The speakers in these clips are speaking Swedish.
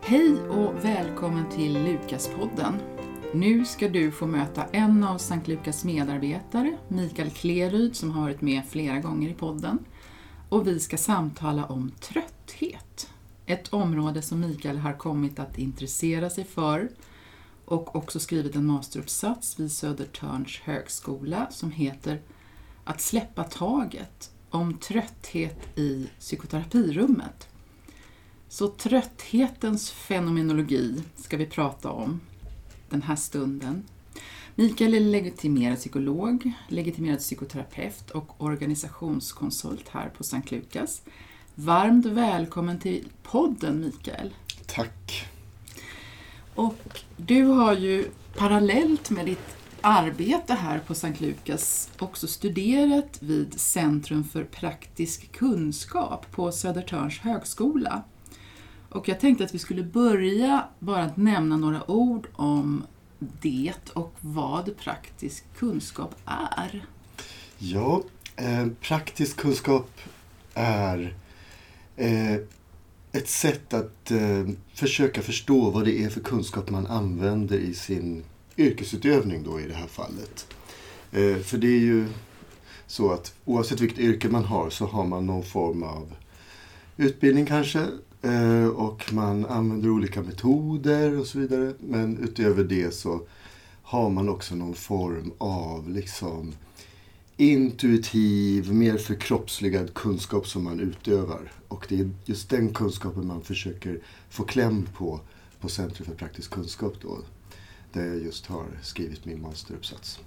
Hej och välkommen till Lukaspodden. Nu ska du få möta en av Sankt Lukas medarbetare, Mikael Kleryd, som har varit med flera gånger i podden. Och vi ska samtala om trötthet. Ett område som Mikael har kommit att intressera sig för och också skrivit en masteruppsats vid Södertörns högskola som heter Att släppa taget om trötthet i psykoterapirummet. Så trötthetens fenomenologi ska vi prata om den här stunden. Mikael är legitimerad psykolog, legitimerad psykoterapeut och organisationskonsult här på Sankt Lukas. Varmt välkommen till podden, Mikael. Tack. Och du har ju parallellt med ditt arbete här på Sankt Lukas också studerat vid Centrum för praktisk kunskap på Södertörns högskola. Och jag tänkte att vi skulle börja bara att nämna några ord om det och vad praktisk kunskap är. Ja, praktisk kunskap är ett sätt att försöka förstå vad det är för kunskap man använder i sin yrkesutövning då i det här fallet. För det är ju så att oavsett vilket yrke man har så har man någon form av utbildning kanske. Och man använder olika metoder och så vidare. Men utöver det så har man också någon form av liksom intuitiv, mer förkroppsligad kunskap som man utövar. Och det är just den kunskapen man försöker få kläm på Centrum för praktisk kunskap då. Där jag just har skrivit min masteruppsats.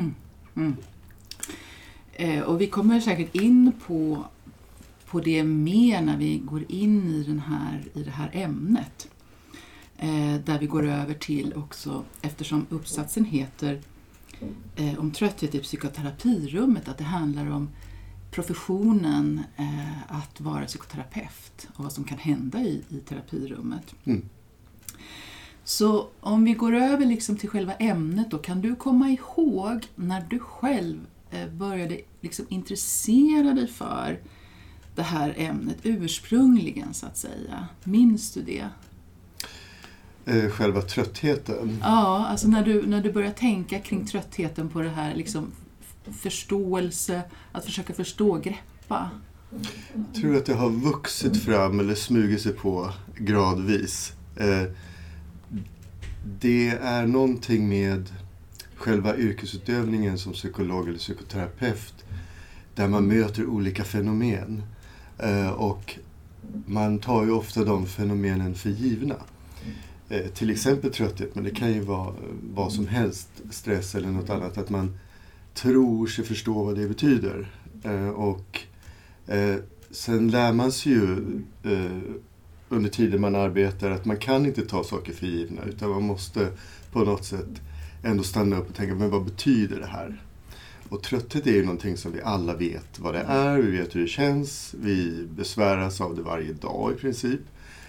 Och vi kommer säkert in på det mer när vi går in i det här ämnet. Där vi går över till också, eftersom uppsatsen heter om trötthet i psykoterapirummet, att det handlar om professionen att vara psykoterapeut och vad som kan hända i terapirummet. Så om vi går över liksom till själva ämnet då, kan du komma ihåg när du själv började liksom intressera dig för det här ämnet ursprungligen så att säga? Minns du det? Själva tröttheten? Ja, alltså när du börjar tänka kring tröttheten på det här liksom förståelse, att försöka förstå, greppa. Jag tror att det har vuxit fram eller smugit sig på gradvis. Det är någonting med själva yrkesutövningen som psykolog eller psykoterapeut där man möter olika fenomen. Och man tar ju ofta de fenomenen för givna. Till exempel trötthet, men det kan ju vara vad som helst, stress eller något annat. Att man tror sig förstå vad det betyder. Och sen lär man sig ju under tiden man arbetar att man kan inte ta saker för givna. Utan man måste på något sätt ändå stanna upp och tänka, men vad betyder det här? Och trötthet är ju någonting som vi alla vet vad det är, vi vet hur det känns, vi besväras av det varje dag i princip.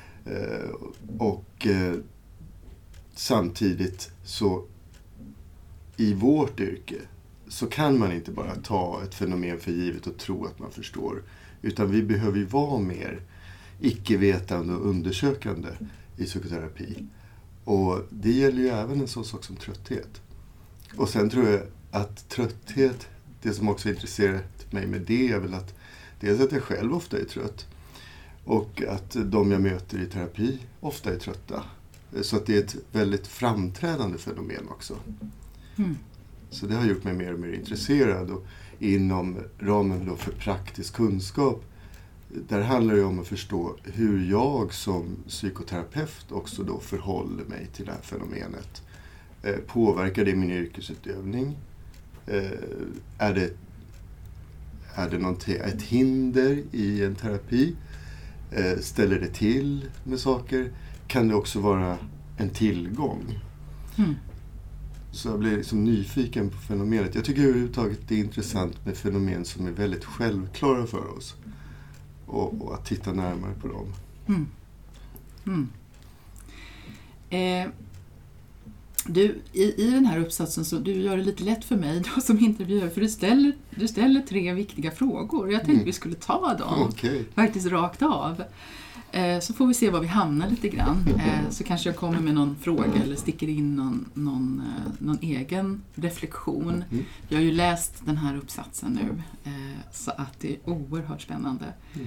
Samtidigt så i vårt yrke så kan man inte bara ta ett fenomen för givet och tro att man förstår. Utan vi behöver ju vara mer icke-vetande och undersökande i psykoterapi. Och det gäller ju även en sån sak som trötthet. Och sen tror jag att trötthet, det som också intresserat mig med det är väl att dels att jag själv ofta är trött och att de jag möter i terapi ofta är trötta. Så att det är ett väldigt framträdande fenomen också. Så det har gjort mig mer och mer intresserad och inom ramen då för praktisk kunskap där handlar det om att förstå hur jag som psykoterapeut också då förhåller mig till det här fenomenet. Påverkar det min yrkesutövning? Är det ett hinder i en terapi? Ställer det till med saker? Kan det också vara en tillgång? Så jag blir liksom nyfiken på fenomenet. Jag tycker överhuvudtaget det är intressant med fenomen som är väldigt självklara för oss. Och att titta närmare på dem. I den här uppsatsen så du gör det lite lätt för mig då som intervjuare, för du ställer 3 viktiga frågor. Jag tänkte vi skulle ta dem faktiskt rakt av. Så får vi se var vi hamnar lite grann. Så kanske jag kommer med någon fråga eller sticker in någon egen reflektion. Jag har ju läst den här uppsatsen nu, så att det är oerhört spännande.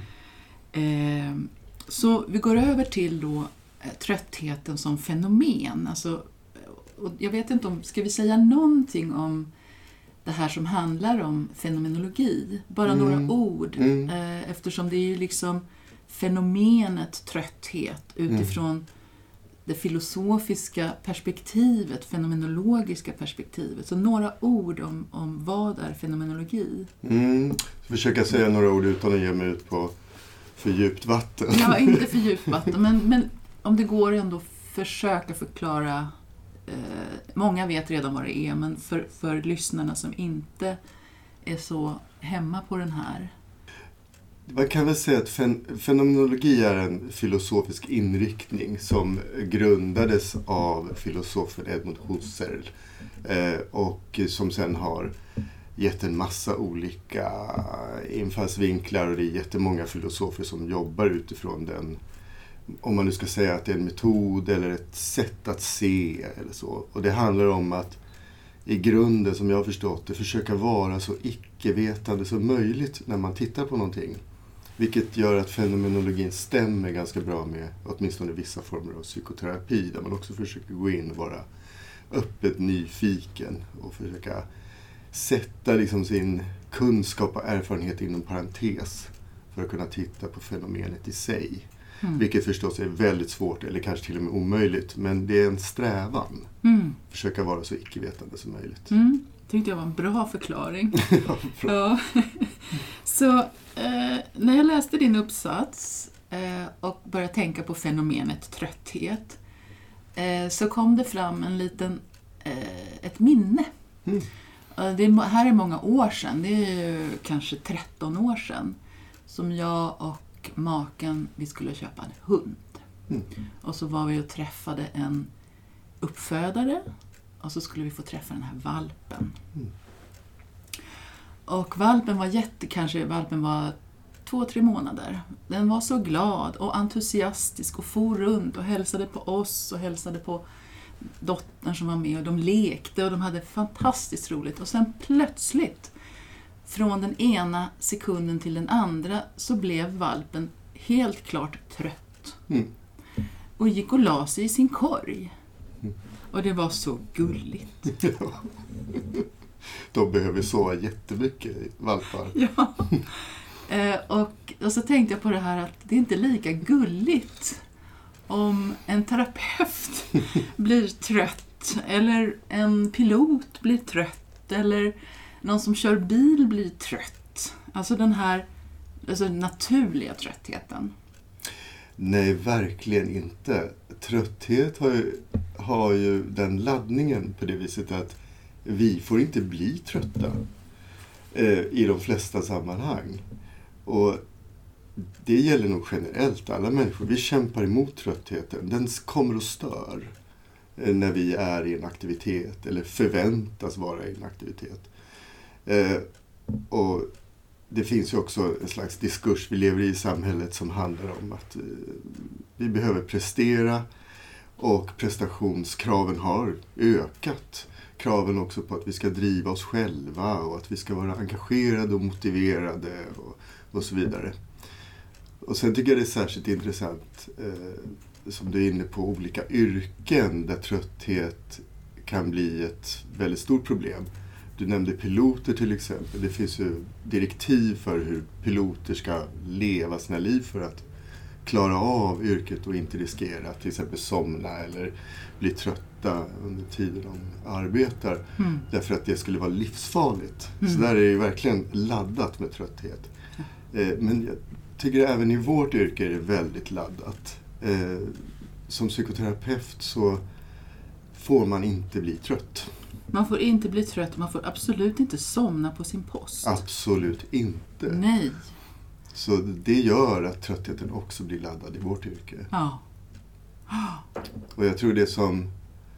Så vi går över till då tröttheten som fenomen. Alltså, och jag vet inte om, ska vi säga någonting om det här som handlar om fenomenologi? Bara några ord, eftersom det är ju liksom fenomenet trötthet utifrån det filosofiska perspektivet, fenomenologiska perspektivet. Så några ord om vad är fenomenologi? Försöka säga några ord utan att ge mig ut på för djupt vatten. Ja, inte för djupt vatten, men om det går ändå försöka förklara. Många vet redan vad det är, men för lyssnarna som inte är så hemma på den här. Man kan väl säga att fenomenologi är en filosofisk inriktning som grundades av filosofen Edmund Husserl och som sen har gett en massa olika infallsvinklar, och det är jättemånga filosofer som jobbar utifrån den, om man nu ska säga att det är en metod eller ett sätt att se eller så. Och det handlar om att i grunden, som jag har förstått det, försöka vara så icke-vetande som möjligt när man tittar på någonting. Vilket gör att fenomenologin stämmer ganska bra med åtminstone vissa former av psykoterapi, där man också försöker gå in och vara öppet nyfiken och försöka sätta liksom sin kunskap och erfarenhet inom parentes för att kunna titta på fenomenet i sig. Vilket förstås är väldigt svårt eller kanske till och med omöjligt, men det är en strävan. Försöka vara så icke-vetande som möjligt. Tyckte jag var en bra förklaring. Ja. Så när jag läste din uppsats och började tänka på fenomenet trötthet, så kom det fram ett minne. Det här är många år sedan, det är ju kanske 13 år sedan, som jag och maken, vi skulle köpa en hund. Och så var vi och träffade en uppfödare, och så skulle vi få träffa den här valpen. Och valpen var valpen var 2-3 månader. Den var så glad och entusiastisk och for runt och hälsade på oss och hälsade på dottern som var med, och de lekte och de hade fantastiskt roligt. Och sen plötsligt, från den ena sekunden till den andra, så blev valpen helt klart trött. Och gick och la sig i sin korg. Och det var så gulligt. De behöver sova jättemycket, valpar. Ja. Och så tänkte jag på det här att det är inte lika gulligt om en terapeut blir trött, eller en pilot blir trött, eller någon som kör bil blir trött. Alltså den här naturliga tröttheten. Nej, verkligen inte. Trötthet har ju den laddningen på det viset att vi får inte bli trötta i de flesta sammanhang. Och det gäller nog generellt alla människor. Vi kämpar emot tröttheten. Den kommer och stör när vi är i en aktivitet eller förväntas vara i en aktivitet. Och det finns ju också en slags diskurs vi lever i samhället som handlar om att vi behöver prestera, och prestationskraven har ökat. Kraven också på att vi ska driva oss själva och att vi ska vara engagerade och motiverade och så vidare. Och sen tycker jag det är särskilt intressant som du är inne på olika yrken där trötthet kan bli ett väldigt stort problem. Du nämnde piloter till exempel. Det finns ju direktiv för hur piloter ska leva sina liv för att klara av yrket och inte riskera att till exempel somna eller bli trötta under tiden de arbetar. Därför att det skulle vara livsfarligt. Så där är det verkligen laddat med trötthet. Men jag tycker även i vårt yrke är det väldigt laddat. Som psykoterapeut så får man inte bli trött. Man får inte bli trött, man får absolut inte somna på sin post. Absolut inte. Nej. Så det gör att tröttheten också blir laddad i vårt yrke. Ja. Och jag tror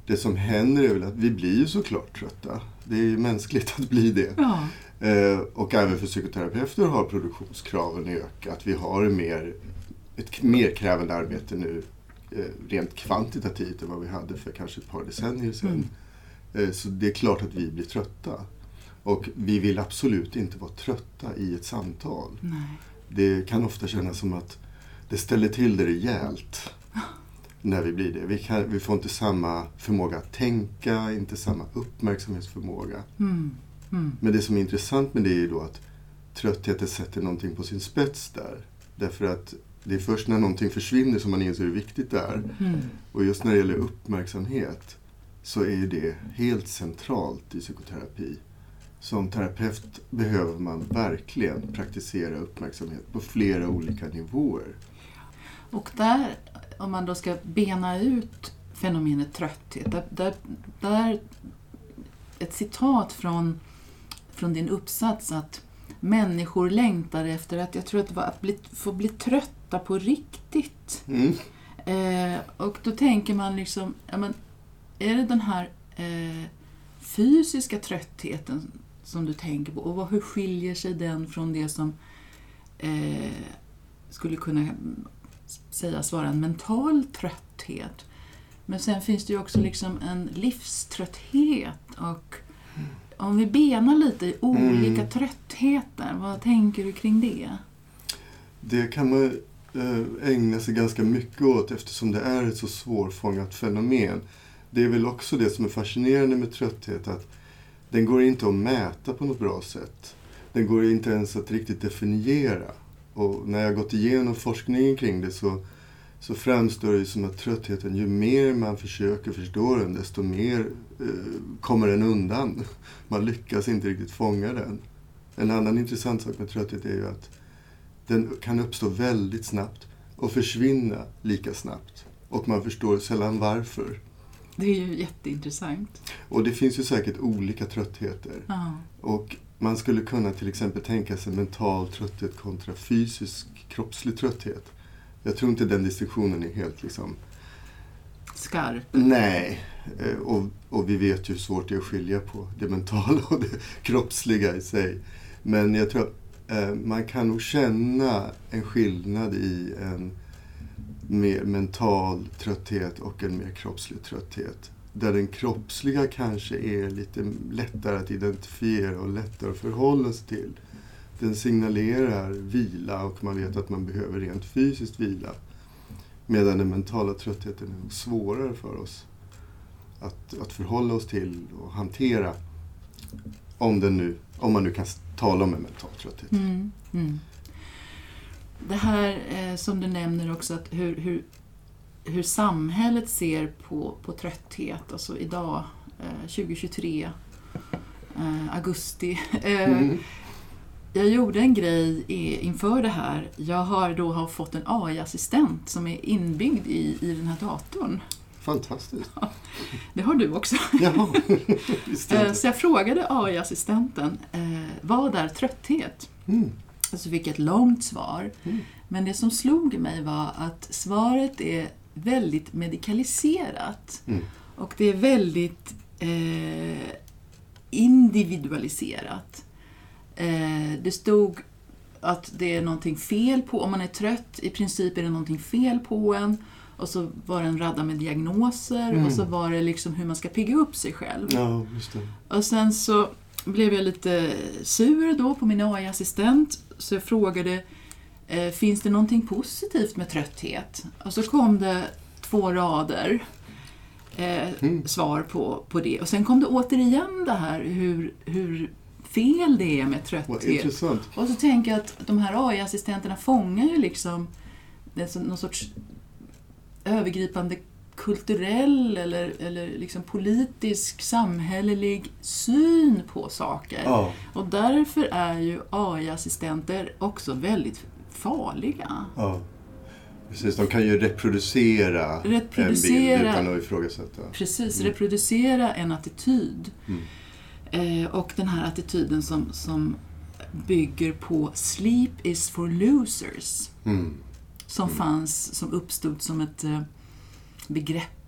Det som händer är väl att vi blir ju såklart trötta. Det är ju mänskligt att bli det. Ja. Och även för psykoterapeuter har produktionskraven ökat. Vi har ett mer krävande arbete nu rent kvantitativt än vad vi hade för kanske ett par decennier sedan. Så det är klart att vi blir trötta. Och vi vill absolut inte vara trötta i ett samtal. Nej. Det kan ofta kännas som att det ställer till det rejält när vi blir det. Vi får inte samma förmåga att tänka, inte samma uppmärksamhetsförmåga. Men det som är intressant med det är ju då att tröttheten sätter någonting på sin spets där. Därför att det är först när någonting försvinner som man inser hur viktigt det är. Och just när det gäller uppmärksamhet så är det helt centralt i psykoterapi. Som terapeut behöver man verkligen praktisera uppmärksamhet på flera olika nivåer. Och där, om man då ska bena ut fenomenet trötthet, där ett citat från din uppsats att människor längtar efter att, jag tror att det var att få bli trötta på riktigt. Och då tänker man liksom, ja, men, är det den här fysiska tröttheten som du tänker på, och hur skiljer sig den från det som skulle kunna sägas vara en mental trötthet? Men sen finns det ju också liksom en livströtthet, och om vi benar lite i olika tröttheter, vad tänker du kring det? Det kan man ägna sig ganska mycket åt eftersom det är ett så svårfångat fenomen. Det är väl också det som är fascinerande med trötthet, att den går inte att mäta på något bra sätt. Den går inte ens att riktigt definiera. Och när jag gått igenom forskningen kring det så framstår det som att tröttheten, ju mer man försöker förstå den, desto mer kommer den undan. Man lyckas inte riktigt fånga den. En annan intressant sak med trötthet är ju att den kan uppstå väldigt snabbt och försvinna lika snabbt. Och man förstår sällan varför. Det är ju jätteintressant. Och det finns ju säkert olika tröttheter. Ja. Och man skulle kunna till exempel tänka sig mental trötthet kontra fysisk, kroppslig trötthet. Jag tror inte den distinktionen är helt liksom skarp. Nej, och vi vet ju hur svårt det är att skilja på det mentala och det kroppsliga i sig. Men jag tror man kan nog känna en skillnad i en mer mental trötthet och en mer kroppslig trötthet. Där den kroppsliga kanske är lite lättare att identifiera och lättare att förhålla sig till. Den signalerar vila och man vet att man behöver rent fysiskt vila. Medan den mentala tröttheten är nog svårare för oss att förhålla oss till och hantera. Om man nu kan tala om en mental trötthet. Det här som du nämner också, att hur samhället ser på trötthet, alltså idag 2023 augusti. Jag gjorde en grej inför det här. Jag har fått en AI-assistent som är inbyggd i den här datorn. Fantastiskt. Det har du också. Jaha. Så jag frågade AI-assistenten, vad är trötthet? Så fick jag ett långt svar. Men det som slog mig var att svaret är väldigt medikaliserat. Och det är väldigt individualiserat. Det stod att det är någonting fel på, om man är trött, i princip är det någonting fel på en. Och så var det en radda med diagnoser och så var det liksom hur man ska pigga upp sig själv. Ja, just det. Och sen så blev jag lite sur då på min AI-assistent, så jag frågade, finns det någonting positivt med trötthet? Och så kom det 2 rader svar på det. Och sen kom det återigen det här hur fel det är med trötthet. Vad intressant. Och så tänker jag att de här AI-assistenterna fångar ju liksom någon sorts övergripande kulturell eller liksom politisk, samhällelig syn på saker. Ja. Och därför är ju AI-assistenter också väldigt farliga. Ja. Precis, de kan ju reproducera en bild utan att ifrågasätta. Precis, reproducera en attityd. Och den här attityden som bygger på sleep is for losers. Som uppstod som ett begrepp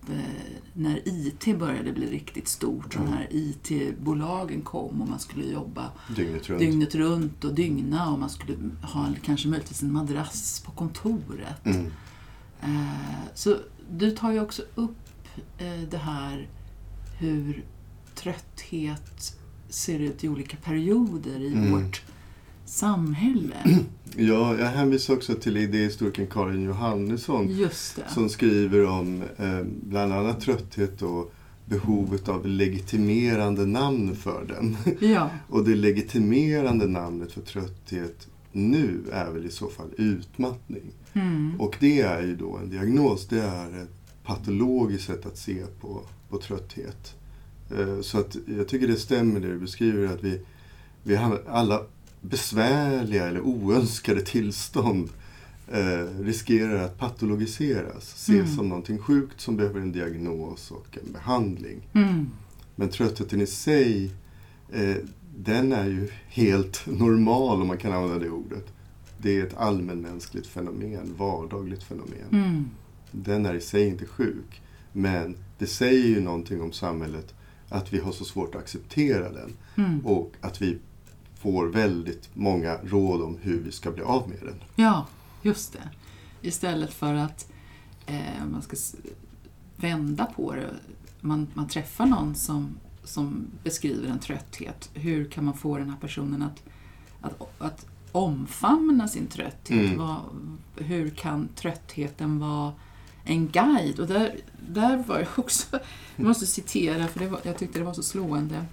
när IT började bli riktigt stort. De här IT-bolagen kom och man skulle jobba dygnet runt och dygna. Och man skulle ha kanske möjligtvis en madrass på kontoret. Så du tar ju också upp det här hur trötthet ser ut i olika perioder i vårt samhälle. Ja, jag hänvisar också till idéhistorikern Karin Johannesson. Just det. Som skriver om bland annat trötthet och behovet av legitimerande namn för den. Ja. Och det legitimerande namnet för trötthet nu är väl i så fall utmattning. Och det är ju då en diagnos, det är ett patologiskt sätt att se på trötthet. Så att jag tycker det stämmer det du beskriver, att vi har alla besvärliga eller oönskade tillstånd riskerar att patologiseras, ses som någonting sjukt som behöver en diagnos och en behandling. Men tröttheten i sig, den är ju helt normal, om man kan använda det ordet. Det är ett allmänmänskligt fenomen, vardagligt fenomen. Den är i sig inte sjuk, men det säger ju någonting om samhället att vi har så svårt att acceptera den och att vi får väldigt många råd om hur vi ska bli av med den. Ja, just det. Istället för att man ska vända på det. Man träffar någon som beskriver en trötthet. Hur kan man få den här personen att omfamna sin trötthet? Hur kan tröttheten vara en guide? Och där var jag också, jag måste citera för jag tyckte det var så slående.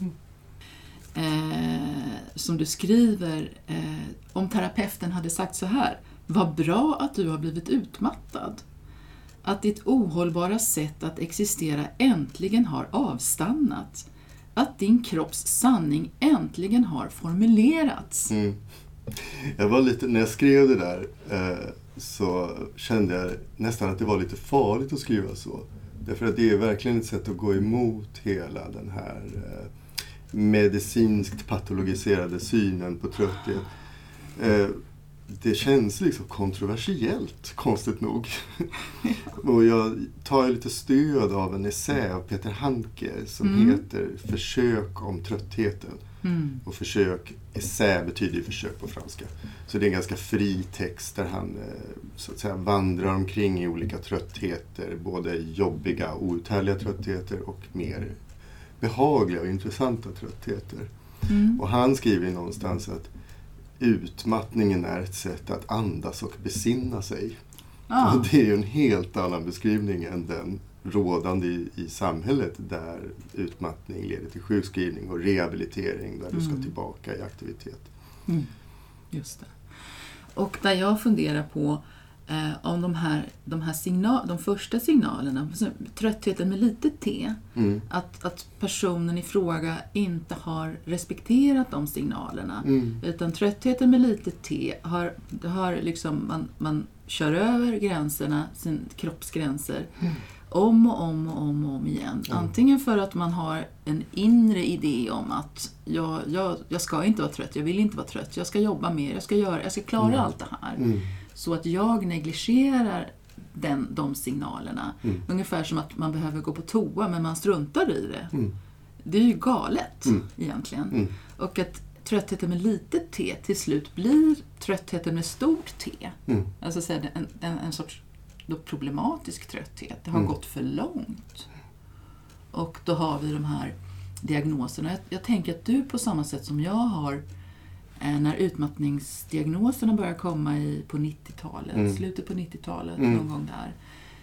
Som du skriver, om terapeuten hade sagt så här: vad bra att du har blivit utmattad. Att ditt ohållbara sätt att existera äntligen har avstannat. Att din kropps sanning äntligen har formulerats. Jag var lite, när jag skrev det där så kände jag nästan att det var lite farligt att skriva så. Därför att det är verkligen ett sätt att gå emot hela den här medicinskt patologiserade synen på trötthet. Det känns liksom kontroversiellt, konstigt nog. Och jag tar lite stöd av en essä av Peter Handke som heter Försök om tröttheten. Och försök, essä betyder ju försök på franska. Så det är en ganska fri text där han så att säga vandrar omkring i olika tröttheter. Både jobbiga, outhärdliga tröttheter och mer behagliga och intressanta tröttheter. Och han skriver ju någonstans att utmattningen är ett sätt att andas och besinna sig. Och det är ju en helt annan beskrivning än den rådande i samhället, där utmattning leder till sjukskrivning och rehabilitering där du ska tillbaka i aktivitet. Just det. Och där jag funderar på om de första signalerna, tröttheten med lite T, att personen i fråga inte har respekterat de signalerna, utan tröttheten med lite T har liksom, man kör över gränserna, sin kroppsgränser, om och om igen. Antingen för att man har en inre idé om att jag ska inte vara trött, jag vill inte vara trött, jag ska jobba mer, jag ska klara allt det här. Så att jag negligerar de signalerna. Ungefär som att man behöver gå på toa men man struntar i det. Det är ju galet egentligen. Och att tröttheten med litet T till slut blir tröttheten med stort T. Alltså så en sorts problematisk trötthet. Det har gått för långt. Och då har vi de här diagnoserna. Jag tänker att du på samma sätt som jag har, när utmattningsdiagnoserna börjar komma på 90-talet, slutet på 90-talet, någon gång där,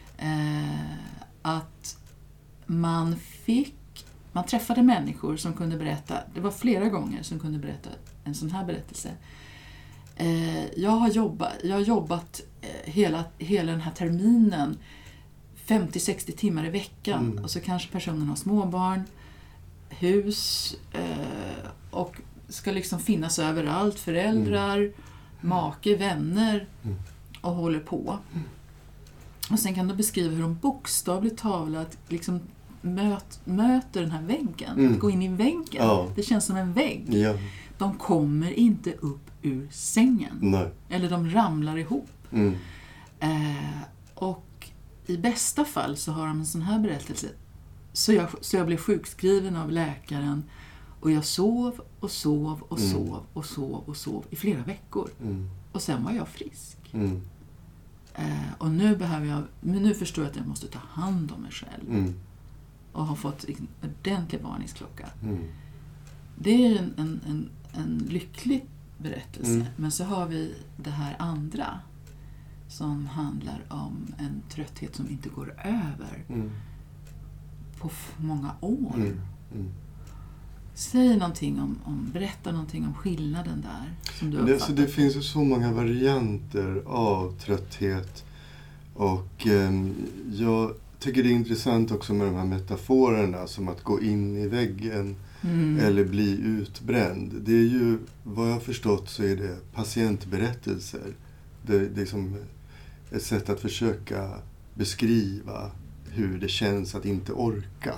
att man träffade människor som kunde berätta, det var flera gånger som kunde berätta en sån här berättelse. Jag har jobbat hela den här terminen 50-60 timmar i veckan, och så kanske personen har småbarn, hus och ska liksom finnas överallt, föräldrar, make, vänner, och håller på. Och sen kan de beskriva hur de bokstavligt talat liksom möter den här väggen, att gå in i väggen. Det känns som en vägg. De kommer inte upp ur sängen. Eller de ramlar ihop. Och i bästa fall så har de en sån här berättelse. Så jag blev sjukskriven av läkaren och jag sov och sov och sov och sov och sov i flera veckor. Och sen var jag frisk. Och nu förstår jag att jag måste ta hand om mig själv. Och har fått en ordentlig varningsklocka. Det är ju en lycklig berättelse. Men så har vi det här andra som handlar om en trötthet som inte går över på många år. Säg någonting berätta någonting om skillnaden där som du uppfattar. Det finns ju så många varianter av trötthet, och jag tycker det är intressant också med de här metaforerna som att gå in i väggen eller bli utbränd. Det är ju, vad jag har förstått så är det patientberättelser. Det är som ett sätt att försöka beskriva hur det känns att inte orka.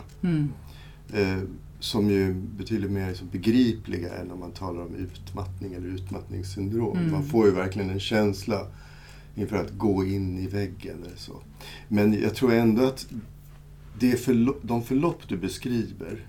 Som ju betydligt mer liksom begripliga än om man talar om utmattning eller utmattningssyndrom. Man får ju verkligen en känsla inför att gå in i väggen eller så. Men jag tror ändå att de förlopp du beskriver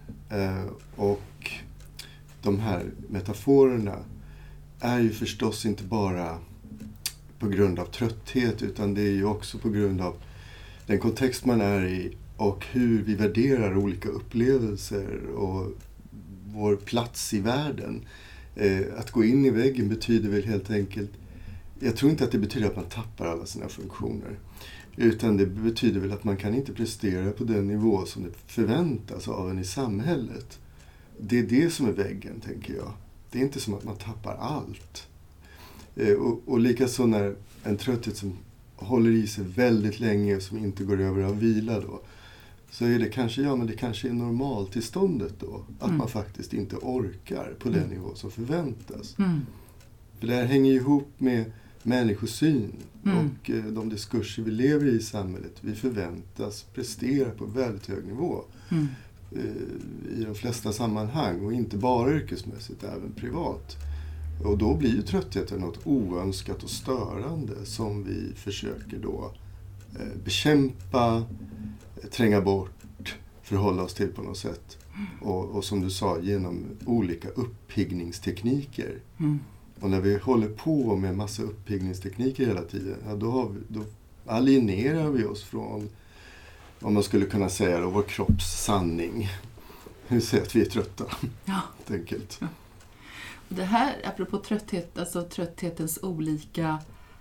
och de här metaforerna är ju förstås inte bara på grund av trötthet, utan det är ju också på grund av den kontext man är i och hur vi värderar olika upplevelser och vår plats i världen. Att gå in i väggen betyder väl helt enkelt, jag tror inte att det betyder att man tappar alla sina funktioner, utan det betyder väl att man kan inte prestera på den nivå som det förväntas av en i samhället. Det är det som är väggen, tänker jag. Det är inte som att man tappar allt. Och likaså när en trötthet som håller i sig väldigt länge som inte går över av vila då, så är det kanske, men det kanske är normaltillståndet då. Att man faktiskt inte orkar på den nivå som förväntas. För det här hänger ihop med människosyn och de diskurser vi lever i samhället. Vi förväntas prestera på väldigt hög nivå i de flesta sammanhang, och inte bara yrkesmässigt, även privat. Och då blir ju tröttheten något oönskat och störande som vi försöker då bekämpa, tränga bort, förhålla oss till på något sätt. Och som du sa, genom olika uppiggningstekniker. Och när vi håller på med massa uppiggningstekniker hela tiden, ja, då alienerar vi oss från, om man skulle kunna säga då, vår kropps sanning. Hur säger att vi är trötta? Ja. Enkelt. Ja. Det här, apropå trötthet, alltså trötthetens olika,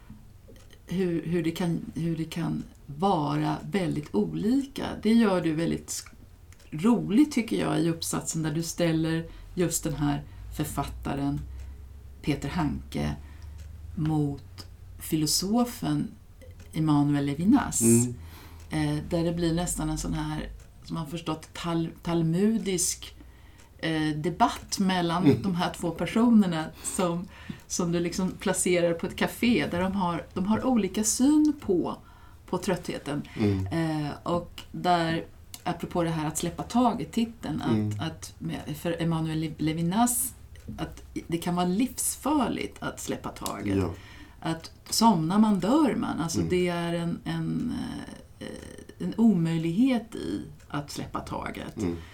hur det kan vara väldigt olika. Det gör du väldigt roligt, tycker jag, i uppsatsen där du ställer just den här författaren Peter Hanke mot filosofen Emmanuel Levinas. Där det blir nästan en sån här, som man förstått, talmudisk debatt mellan de här två personerna som du liksom placerar på ett café där de har olika syn på tröttheten. Och där, apropå det här att släppa taget, titeln, att för Emmanuel Levinas, att det kan vara livsfarligt att släppa taget. Ja. Att somnar man dör man. Alltså det är en omöjlighet i att släppa taget.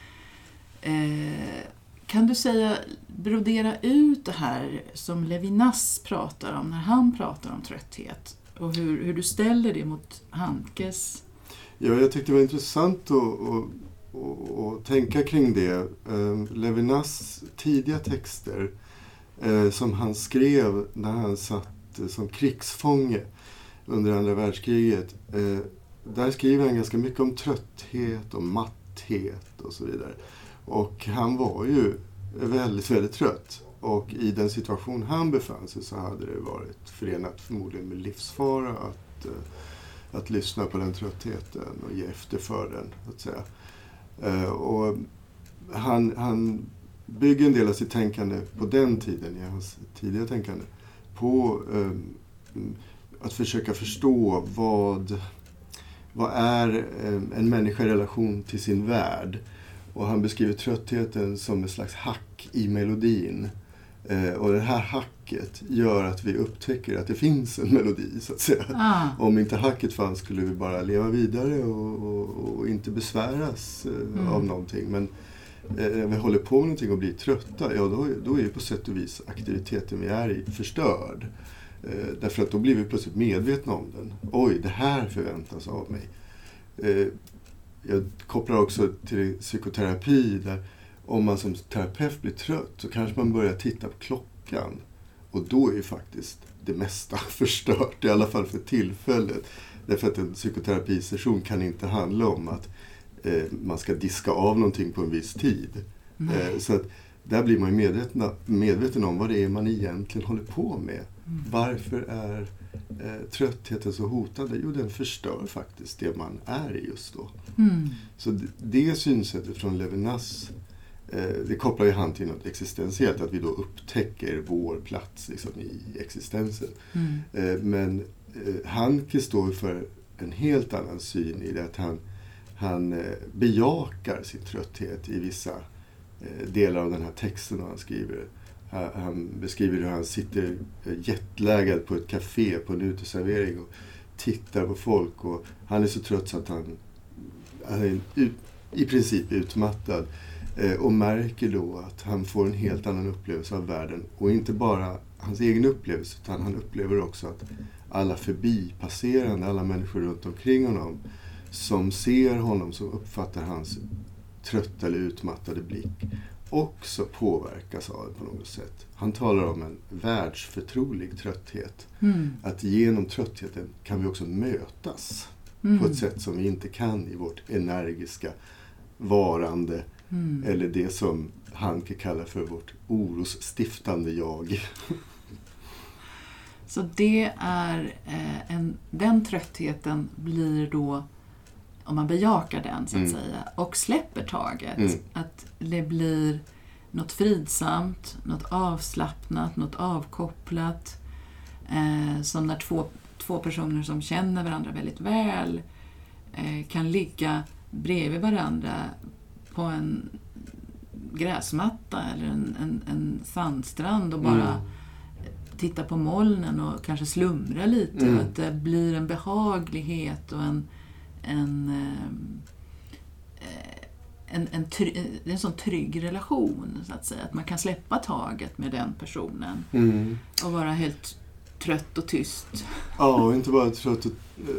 Kan du brodera ut det här som Levinas pratar om när han pratar om trötthet? Och hur du ställer det mot Hankes? Ja, jag tyckte det var intressant att tänka kring det. Levinas tidiga texter som han skrev när han satt som krigsfånge under andra världskriget. Där skriver han ganska mycket om trötthet och matthet och så vidare. Och han var ju väldigt, väldigt trött. Och i den situation han befann sig så hade det varit förenat förmodligen med livsfara att lyssna på den tröttheten och ge efter för den, så att säga. Och han bygger en del av sitt tänkande på den tiden, i hans tidiga tänkande, på att försöka förstå vad är en människa i relation till sin värld. Och han beskriver tröttheten som ett slags hack i melodin. Och det här hacket gör att vi upptäcker att det finns en melodi, så att säga. Om inte hacket fanns skulle vi bara leva vidare och inte besväras av någonting. Men när vi håller på med någonting och blir trötta, då är ju på sätt och vis aktiviteten vi är i förstörd. Därför att då blir vi plötsligt medvetna om den. Oj, det här förväntas av mig. Jag kopplar också till psykoterapi, där om man som terapeut blir trött så kanske man börjar titta på klockan. Och då är ju faktiskt det mesta förstört, i alla fall för tillfället. Därför att en psykoterapisession kan inte handla om att man ska diska av någonting på en viss tid. Så att där blir man ju medveten om vad det är man egentligen håller på med. Varför är tröttheten så hotande? Jo, den förstör faktiskt det man är i just då. Så det synsättet från Levinas, det kopplar ju han till något existentiellt, att vi då upptäcker vår plats liksom, i existensen. Men Hanke står för en helt annan syn i det, att han bejakar sin trötthet i vissa delar av den här texten han skriver. Han beskriver hur han sitter jetlaggad på ett café, på en uteservering och tittar på folk, och han är så trött så att han är i princip utmattad, och märker då att han får en helt annan upplevelse av världen, och inte bara hans egen upplevelse, utan han upplever också att alla förbipasserande, alla människor runt omkring honom som ser honom, som uppfattar hans trötta eller utmattade blick, också påverkas av det på något sätt. Han talar om en världsförtrolig trötthet. Att genom tröttheten kan vi också mötas på ett sätt som vi inte kan i vårt energiska varande, eller det som Hanke kallar för vårt orosstiftande jag. Så det är den tröttheten blir då, om man bejakar den så att säga, och släpper taget, att det blir något fridsamt, något avslappnat, något avkopplat, som när två personer som känner varandra väldigt väl kan ligga bredvid varandra på en gräsmatta eller en sandstrand och bara titta på molnen och kanske slumra lite, att det blir en behaglighet och en sån trygg relation, så att säga, att man kan släppa taget med den personen och vara helt trött och tyst. Ja, och inte bara trött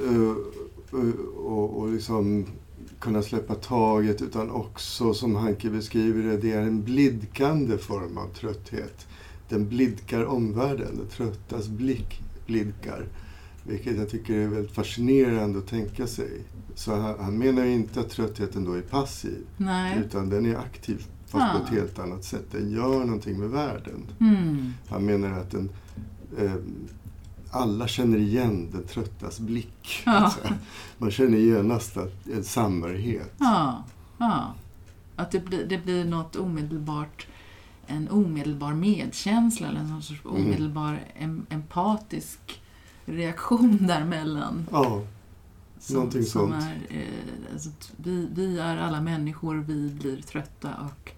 och liksom kunna släppa taget, utan också, som Hanke beskriver det är en blidkande form av trötthet. Den blidkar omvärlden, det tröttas blick blidkar. Vilket jag tycker är väldigt fascinerande att tänka sig. Så han menar inte att tröttheten då är passiv. Nej. Utan den är aktiv, fast på ett helt annat sätt. Den gör någonting med världen. Han menar att alla känner igen den tröttas blick. Man känner genast en samhörighet. Ja. Att det blir något omedelbart, en omedelbar medkänsla eller en sorts omedelbar empatisk reaktion däremellan. Ja, någonting sånt. Alltså, vi är alla människor, vi blir trötta, och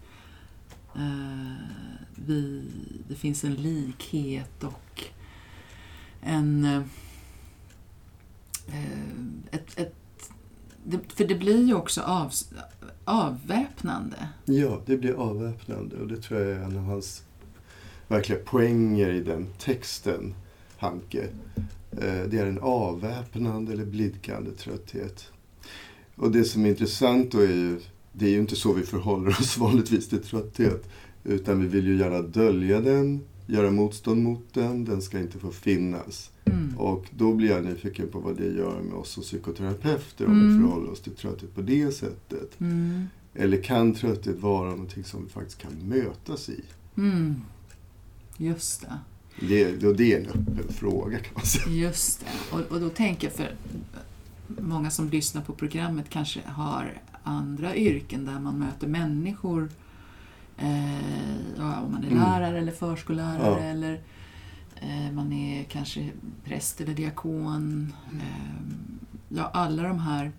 det finns en likhet och för det blir ju också avväpnande. Ja, det blir avväpnande, och det tror jag är en av hans verkliga poänger i den texten, Hanke. Det är en avväpnande eller blidkande trötthet. Och det som är intressant då det är ju inte så vi förhåller oss vanligtvis till trötthet, utan vi vill ju gärna dölja den, göra motstånd mot den, den ska inte få finnas. Och då blir jag nyfiken på vad det gör med oss som psykoterapeuter om vi förhåller oss till trötthet på det sättet. Eller kan trötthet vara någonting som vi faktiskt kan mötas i? Just det. Det är en öppen fråga, kan man säga. Just det. Och då tänker jag, för många som lyssnar på programmet kanske har andra yrken där man möter människor. Om man är lärare eller förskollärare eller man är kanske präst eller diakon. Alla de här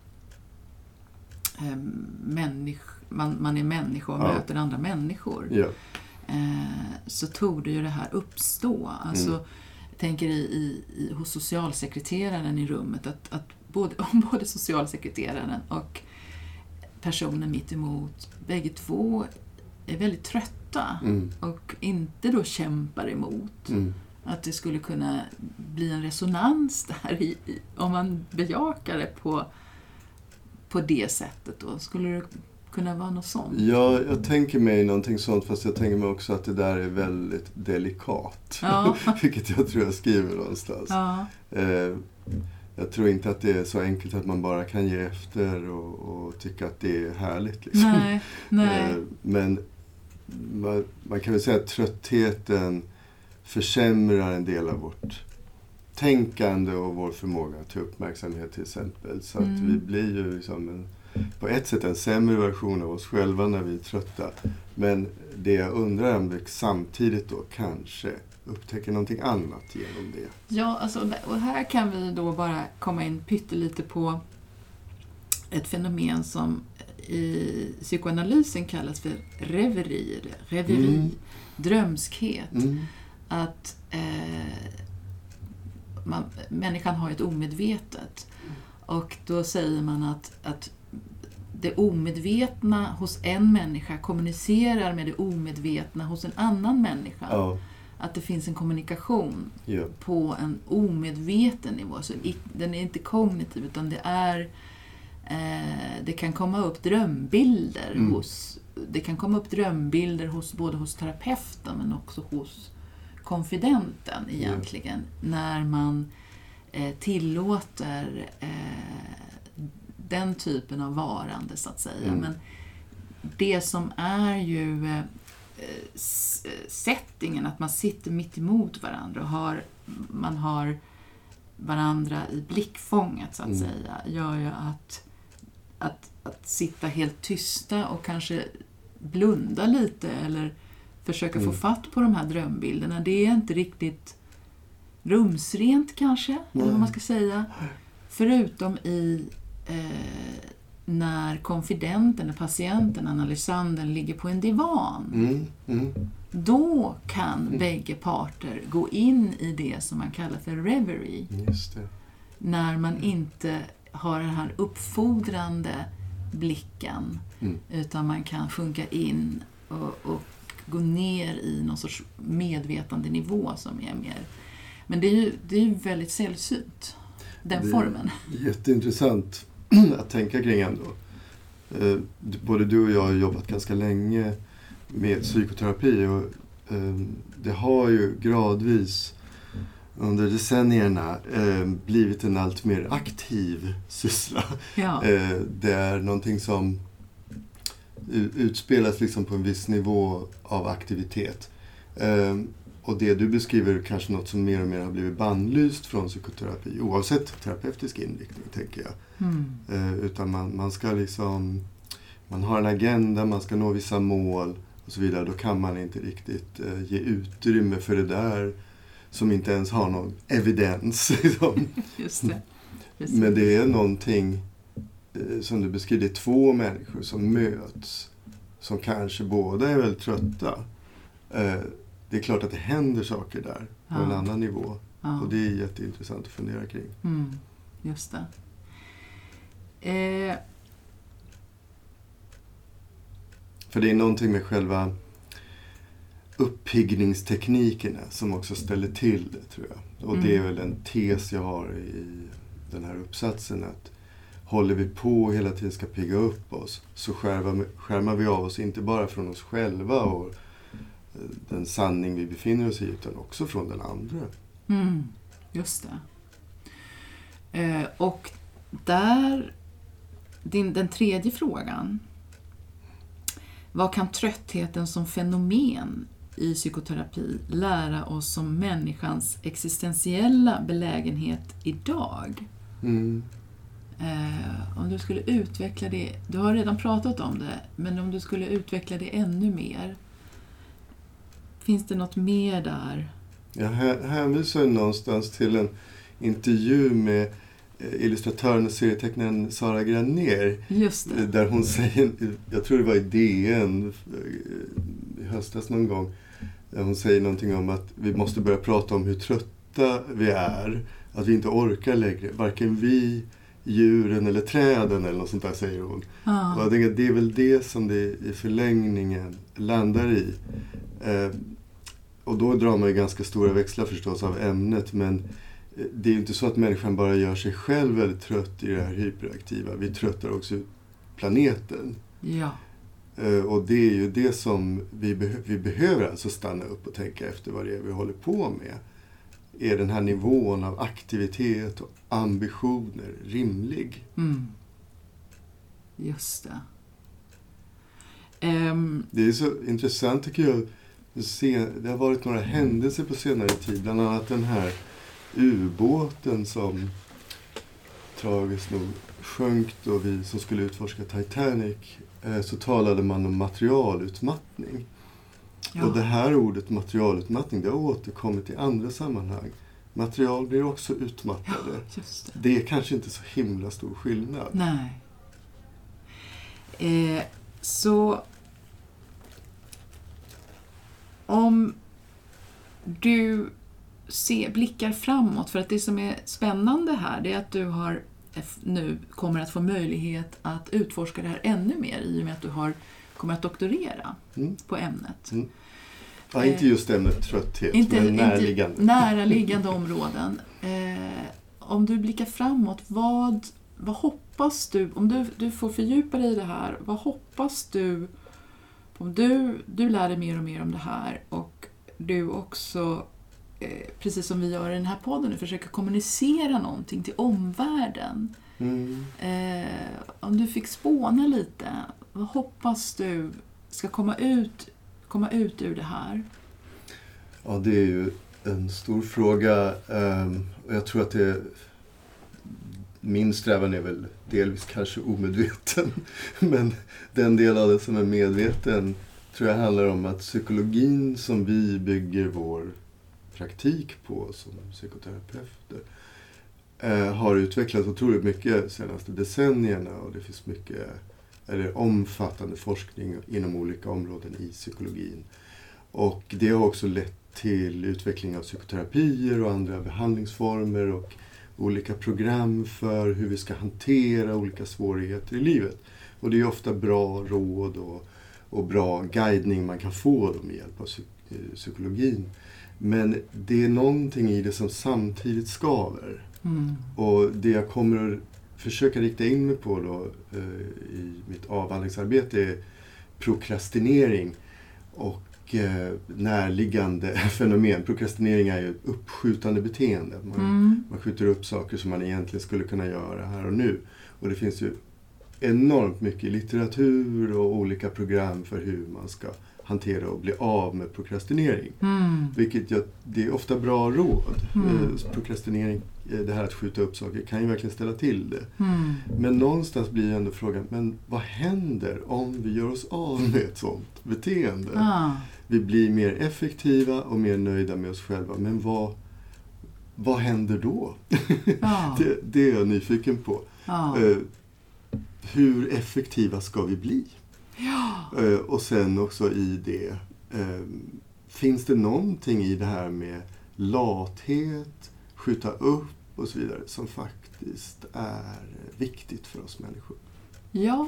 man är människa och möter andra människor. Ja. så tog det ju det här uppstå. Alltså, jag tänker hos socialsekreteraren i rummet att både socialsekreteraren och personen mitt emot, bägge två är väldigt trötta och inte då kämpar emot. Att det skulle kunna bli en resonans där om man bejakar det på det sättet då. Skulle det kunna vara något sånt? Ja, jag tänker mig någonting sånt, fast jag tänker mig också att det där är väldigt delikat. Ja. Vilket jag tror jag skriver någonstans. Ja. Jag tror inte att det är så enkelt att man bara kan ge efter och tycka att det är härligt. Liksom. Nej. Men man kan väl säga att tröttheten försämrar en del av vårt tänkande och vår förmåga till uppmärksamhet till exempel. Så att vi blir ju liksom på ett sätt en sämre version av oss själva när vi är trötta. Men det jag undrar om vi samtidigt då kanske upptäcker någonting annat genom det. Ja, alltså, och här kan vi då bara komma in pyttelite på ett fenomen som i psykoanalysen kallas för reveri, drömskhet. Att människan har ett omedvetet. Och då säger man att det omedvetna hos en människa kommunicerar med det omedvetna hos en annan människa. Ja. Att det finns en kommunikation på en omedveten nivå. Så den är inte kognitiv, utan det kan komma upp drömbilder både hos terapeuten men också hos konfidenten egentligen. När man tillåter den typen av varande så att säga. Men det som är ju settingen, att man sitter mitt emot varandra och man har varandra i blickfånget så att säga, gör ju att sitta helt tysta och kanske blunda lite eller försöka få fatt på de här drömbilderna. Det är inte riktigt rumsrent kanske, eller vad man ska säga. Förutom när konfidenten, eller patienten, analysanden ligger på en divan. Då kan bägge parter gå in i det som man kallar för reverie. Just det. När man inte har den här uppfordrande blicken, utan man kan sjunka in och gå ner i någon sorts medvetande nivå som är mer. Men det är ju väldigt sällsynt, den formen. Jätteintressant att tänka kring ändå. Både du och jag har jobbat ganska länge med psykoterapi och det har ju gradvis under decennierna blivit en allt mer aktiv syssla. Ja. Det är någonting som utspelas liksom på en viss nivå av aktivitet. Och det du beskriver är kanske något som mer och mer har blivit bannlyst från psykoterapi, oavsett terapeutisk inriktning, tänker jag. Utan man ska liksom, man har en agenda, man ska nå vissa mål och så vidare. Då kan man inte riktigt ge utrymme för det där som inte ens har någon evidens. Liksom. Just det. Men det är någonting som du beskriver, det är två människor som möts, som kanske båda är väldigt trötta. Det är klart att det händer saker där på en annan nivå. Och det är jätteintressant att fundera kring. Just det. För det är någonting med själva uppiggningsteknikerna som också ställer till det, tror jag. Och det är väl en tes jag har i den här uppsatsen, att håller vi på hela tiden ska pigga upp oss, så skärmar vi av oss inte bara från oss själva och den sanning vi befinner oss i, utan också från den andra. Just det. Och där, den tredje frågan. Vad kan tröttheten som fenomen i psykoterapi lära oss om människans existentiella belägenhet idag? Om du skulle utveckla det, du har redan pratat om det, men om du skulle utveckla det ännu mer, finns det något mer där? Jag hänvisar någonstans till en intervju med illustratören och serietecknaren Sara Granér. Just det. Där hon säger, jag tror det var i DN i höstas någon gång, där hon säger någonting om att vi måste börja prata om hur trötta vi är. Att vi inte orkar längre. Varken vi, djuren eller träden eller något sånt där, säger hon. Och jag tänker att det är väl det som det i förlängningen landar i. Och då drar man ju ganska stora växlar förstås av ämnet, men det är ju inte så att människan bara gör sig själv väldigt trött i det här hyperaktiva. Vi tröttar också planeten. Ja. Och det är ju det som vi behöver alltså stanna upp och tänka efter vad det är vi håller på med. Är den här nivån av aktivitet och ambitioner rimlig? Just det. Det är så intressant tycker jag. Det har varit några händelser på senare tid. Bland annat den här ubåten som tragiskt nog sjönk då vi som skulle utforska Titanic. Så talade man om materialutmattning. Ja. Och det här ordet materialutmattning, det har återkommit i andra sammanhang. Material blir också utmattade. Ja, just det. Det är kanske inte så himla stor skillnad. Nej. Så om du blickar framåt, för att det som är spännande här, det är att du nu kommer att få möjlighet att utforska det här ännu mer i och med att du kommer att doktorera på ämnet. Ja, inte just ämnet trötthet, men närliggande. Närliggande områden. Om du blickar framåt, vad hoppas du, om du får fördjupa dig i det här, vad hoppas du, om du lär dig mer och mer om det här och du också, precis som vi gör i den här podden, försöker kommunicera någonting till omvärlden. Om du fick spåna lite, vad hoppas du ska komma ut ur det här? Ja, det är ju en stor fråga. Och jag tror att min strävan är väl delvis kanske omedveten. Men den del av det som är medveten tror jag handlar om att psykologin som vi bygger vår praktik på som psykoterapeuter har utvecklats otroligt mycket de senaste decennierna. Och det finns omfattande forskning inom olika områden i psykologin. Och det har också lett till utveckling av psykoterapier och andra behandlingsformer och olika program för hur vi ska hantera olika svårigheter i livet. Och det är ofta bra råd och bra guidning man kan få med hjälp av psykologin. Men det är någonting i det som samtidigt skaver. Och det jag kommer att försöka rikta in mig på då, i mitt avhandlingsarbete är prokrastinering och närliggande fenomen. Prokrastinering är ju ett uppskjutande beteende. Man skjuter upp saker som man egentligen skulle kunna göra här och nu. Och det finns ju enormt mycket litteratur och olika program för hur man ska hantera och bli av med prokrastinering. Vilket det är ofta bra råd. Prokrastinering, det här att skjuta upp saker, kan ju verkligen ställa till det. Men någonstans blir ändå frågan, men vad händer om vi gör oss av med ett sånt beteende? Vi blir mer effektiva och mer nöjda med oss själva. Men vad händer då? Det är jag nyfiken på. Hur effektiva ska vi bli? Och sen också i det, finns det någonting i det här med lathet, skjuta upp och så vidare som faktiskt är viktigt för oss människor? Ja,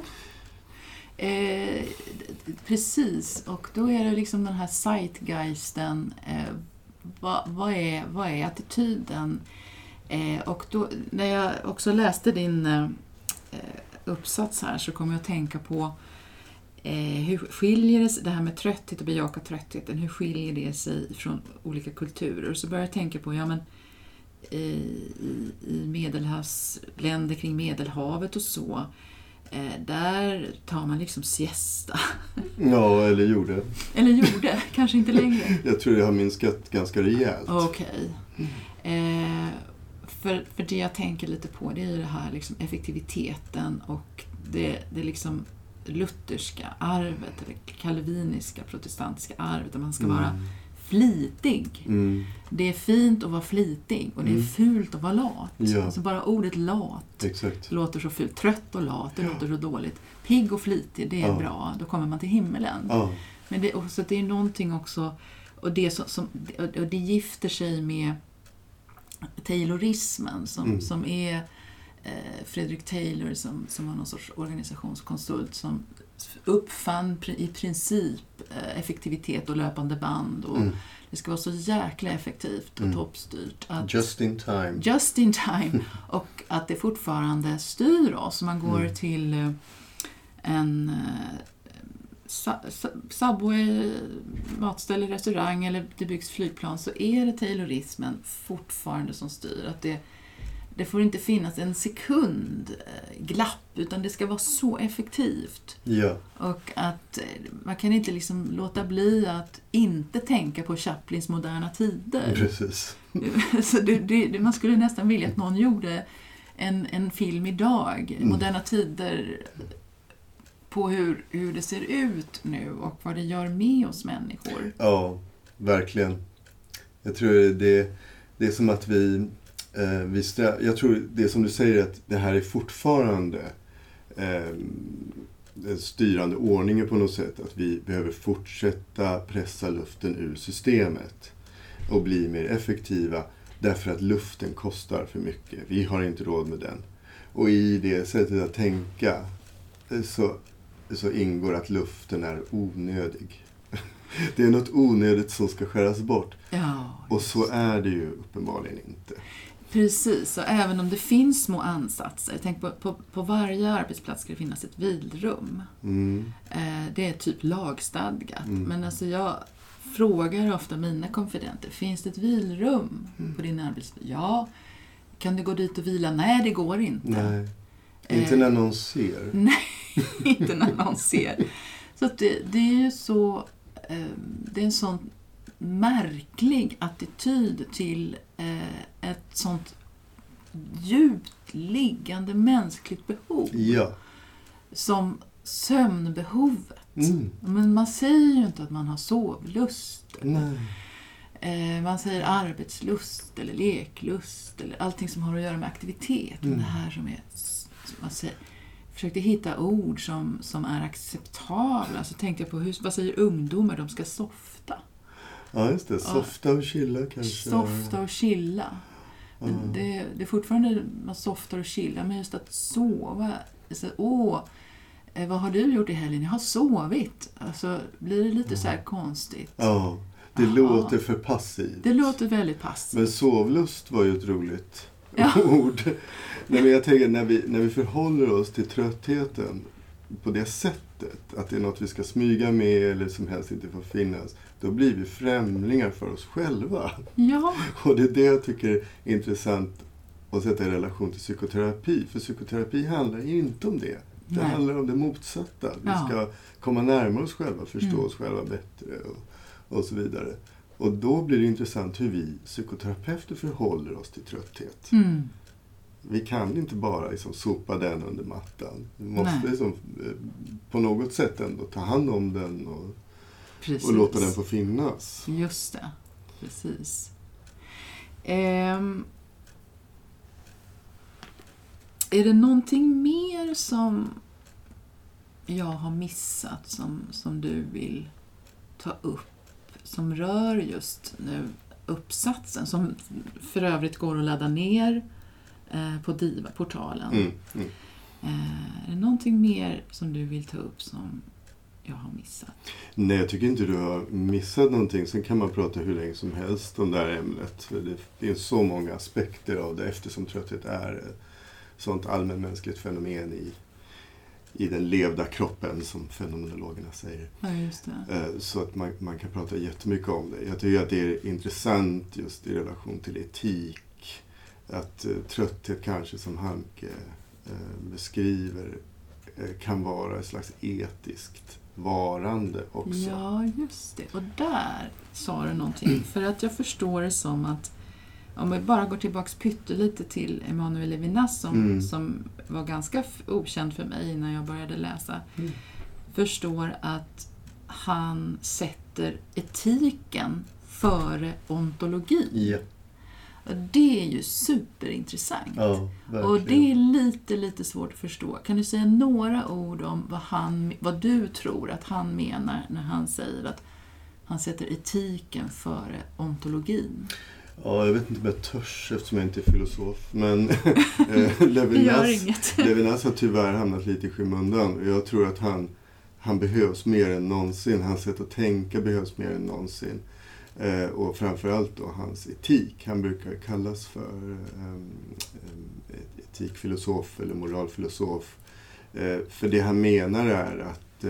precis. Och då är det liksom den här zeitgeisten. Vad är attityden? Och då, när jag också läste din uppsats här så kom jag att tänka på hur skiljer det här med trötthet och bejaka tröttheten, hur skiljer det sig från olika kulturer? Så börjar jag tänka på, i medelhavsländer kring Medelhavet och så, där tar man liksom siesta. Ja, eller gjorde. Kanske inte längre. Jag tror det har minskat ganska rejält. Okej. För det jag tänker lite på, det är ju det här liksom effektiviteten och det liksom lutherska arvet eller kalviniska protestantiska arvet, där man ska vara flitig. Det är fint att vara flitig och det är fult att vara lat. Ja. Alltså bara ordet lat låter så fult. Trött och lat, det låter så dåligt. Pigg och flitig, det är bra. Då kommer man till himmelen. Men det är någonting också, och det gifter sig med Taylorismen som är Fredrik Taylor som var någon sorts organisationskonsult som uppfann i princip effektivitet och löpande band och det ska vara så jäkla effektivt och toppstyrt. Just in time. Och att det fortfarande styr oss. Man går till en Subway, matställe, restaurang eller det byggs flygplan, så är det Taylorismen fortfarande som styr. Att det får inte finnas en sekund glapp, utan det ska vara så effektivt. Ja. Och att man kan inte liksom låta bli att inte tänka på Chaplins moderna tider. Precis. Så man skulle nästan vilja att någon gjorde en film idag, moderna tider, på hur det ser ut nu och vad det gör med oss människor. Ja, verkligen. Jag tror det är som att jag tror det är som du säger, att det här är fortfarande den styrande ordningen på något sätt. Att vi behöver fortsätta pressa luften ur systemet och bli mer effektiva därför att luften kostar för mycket. Vi har inte råd med den. Och i det sättet att tänka så ingår att luften är onödig. Det är något onödigt som ska skäras bort. Ja, och så är det ju uppenbarligen inte. Precis, och även om det finns små ansatser. Tänk på varje arbetsplats ska det finnas ett vilrum. Det är typ lagstadgat. Men alltså jag frågar ofta mina konfidenter, finns det ett vilrum på din arbetsplats? Ja. Kan du gå dit och vila? Nej, det går inte. Nej. Inte när någon ser. Nej, inte när någon ser. Så att det är ju så, det är en sån märklig attityd till ett sånt djupt liggande mänskligt behov. Ja. Som sömnbehovet. Men man säger ju inte att man har sovlust. Nej. Man säger arbetslust eller leklust eller allting som har att göra med aktivitet. Men det här som är, man säger, försökte hitta ord som är acceptabla. Så tänkte jag på vad säger ungdomar? De ska softa. Ja, just det. Softa och chilla kanske. Softa och chilla. Det är fortfarande man softar och chilla, men just att sova. Så, vad har du gjort i helgen? Jag har sovit. Alltså, blir det lite så här konstigt. Ja, det låter för passivt. Det låter väldigt passivt. Men sovlust var ju ett roligt ord. Nej, men jag tänker, när vi förhåller oss till tröttheten på det sättet, att det är något vi ska smyga med eller som helst inte får finnas, då blir vi främlingar för oss själva. Ja. Och det är det jag tycker är intressant att sätta i relation till psykoterapi. För psykoterapi handlar ju inte om det. Det handlar om det motsatta. Vi ska komma närmare oss själva, förstå oss själva bättre och så vidare. Och då blir det intressant hur vi psykoterapeuter förhåller oss till trötthet. Vi kan inte bara liksom sopa den under mattan. Vi måste liksom, på något sätt ändå ta hand om den och låta den få finnas. Just det, precis. Är det någonting mer som jag har missat som du vill ta upp, som rör just nu uppsatsen, som för övrigt går att ladda ner på Diva-portalen? Är det någonting mer som du vill ta upp som jag har missat? Nej, jag tycker inte du har missat någonting. Sen kan man prata hur länge som helst om det här ämnet. För det finns så många aspekter av det, eftersom trötthet är ett sånt allmänmänskligt fenomen i den levda kroppen, som fenomenologerna säger. Ja, just det. Så att man kan prata jättemycket om det. Jag tycker att det är intressant just i relation till etik. Att trötthet kanske, som Hanke beskriver, kan vara ett slags etiskt varande också. Ja, just det. Och där sa du någonting. För att jag förstår det som att, om vi bara går tillbaks pyttelite till Emmanuel Levinas som var ganska okänd för mig när jag började läsa, förstår att han sätter etiken före ontologin. Ja. Det är ju superintressant. Ja, verkligen. Och det är lite svårt att förstå. Kan du säga några ord om vad du tror att han menar när han säger att han sätter etiken före ontologin? Ja, jag vet inte om jag törs eftersom jag inte är filosof. Men Levinas har tyvärr hamnat lite i skymundan. Och jag tror att han behövs mer än någonsin. Hans sätt att tänka behövs mer än någonsin. Och framförallt då hans etik. Han brukar kallas för etikfilosof eller moralfilosof. För det han menar är att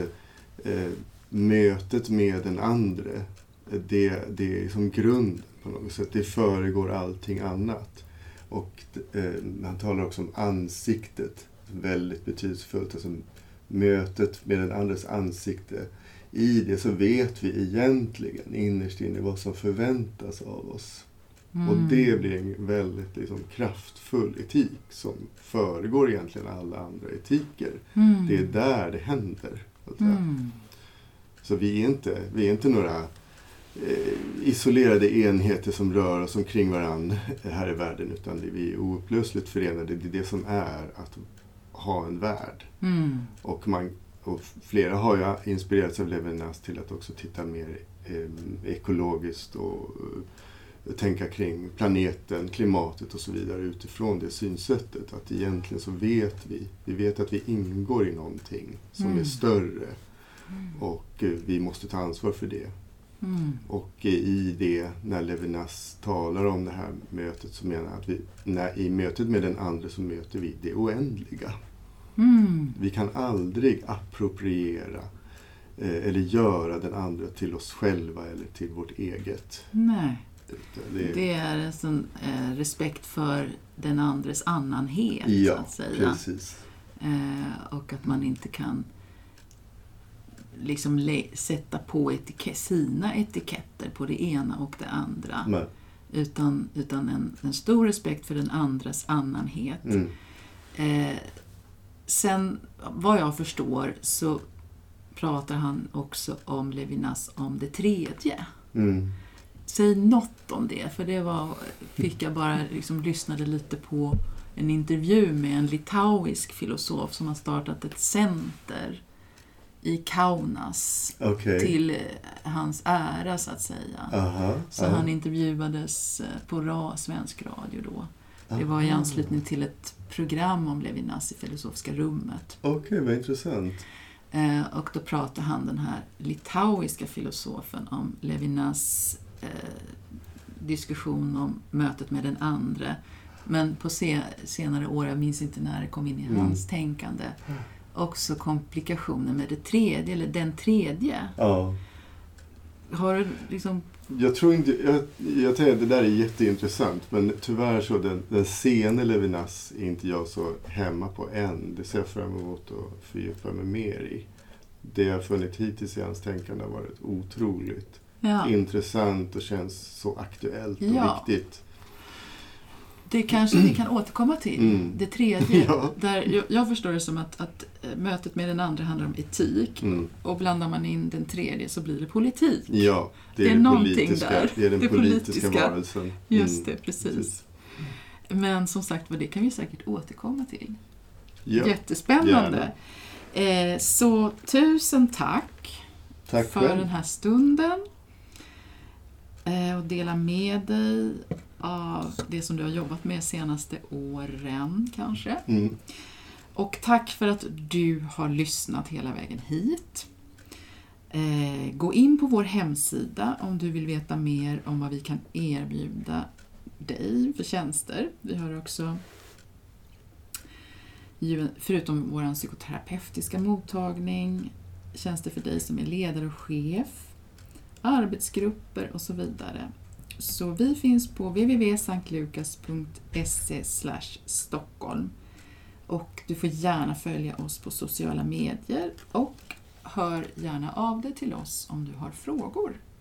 mötet med den andra, det är som grunden på något sätt. Det föregår allting annat. Och han talar också om ansiktet. Väldigt betydelsefullt. Alltså mötet med den andres ansikte. I det så vet vi egentligen innerst inne vad som förväntas av oss. Och det blir en väldigt kraftfull etik som föregår egentligen alla andra etiker. Det är där det händer. Så vi är inte några isolerade enheter som rör oss omkring varandra här i världen, utan vi är oupplösligt förenade. Det är det som är att ha en värld. Och flera har ju inspirerats av Levinas till att också titta mer ekologiskt och tänka kring planeten, klimatet och så vidare utifrån det synsättet. Att egentligen så vet vi vet att vi ingår i någonting som är större och vi måste ta ansvar för det. Och i det, när Levinas talar om det här mötet, så menar jag att i mötet med den andra så möter vi det oändliga. Vi kan aldrig appropriera eller göra den andra till oss själva eller till vårt eget. Nej. Det är en sån respekt för den andres annanhet, så att säga. Precis. Och att man inte kan liksom sätta på sina etiketter på det ena och det andra. Nej. Utan en stor respekt för den andres annanhet. Sen, vad jag förstår, så pratar han också om Levinas om det tredje. Säg något om det, för fick jag bara lyssnade lite på en intervju med en litauisk filosof som har startat ett center i Kaunas till hans ära, så att säga. Så han intervjuades på svensk radio då. Det var i anslutning till ett program om Levinas i Filosofiska rummet. Okej, vad intressant. Och då pratade han, den här litauiska filosofen, om Levinas diskussion om mötet med den andra. Men på senare år, jag minns inte när det kom in i hans tänkande, också komplikationer med det tredje, eller den tredje. Ja. Har du Jag tror inte, jag tänker att det där är jätteintressant, men tyvärr så den scenen Levinas är inte jag så hemma på än. Det ser jag fram emot att fördjupa mig mer i. Det jag funnit hittills i hans tänkande har varit otroligt intressant och känns så aktuellt och viktigt. Det kanske vi kan återkomma till. Det tredje, där jag förstår det som att mötet med den andra handlar om etik. Och blandar man in den tredje så blir det politik. Ja, det är någonting där. Det är den politiska varelsen. Just det, precis. Men som sagt, det kan vi säkert återkomma till. Ja, jättespännande. Så tusen tack för själv. Den här stunden. Och dela med dig av det som du har jobbat med senaste åren kanske. Och tack för att du har lyssnat hela vägen hit. Gå in på vår hemsida om du vill veta mer om vad vi kan erbjuda dig för tjänster. Vi har också, förutom vår psykoterapeutiska mottagning, tjänster för dig som är ledare och chef, arbetsgrupper och så vidare. Så vi finns på www.sanktlukas.se/Stockholm. Och du får gärna följa oss på sociala medier och hör gärna av dig till oss om du har frågor.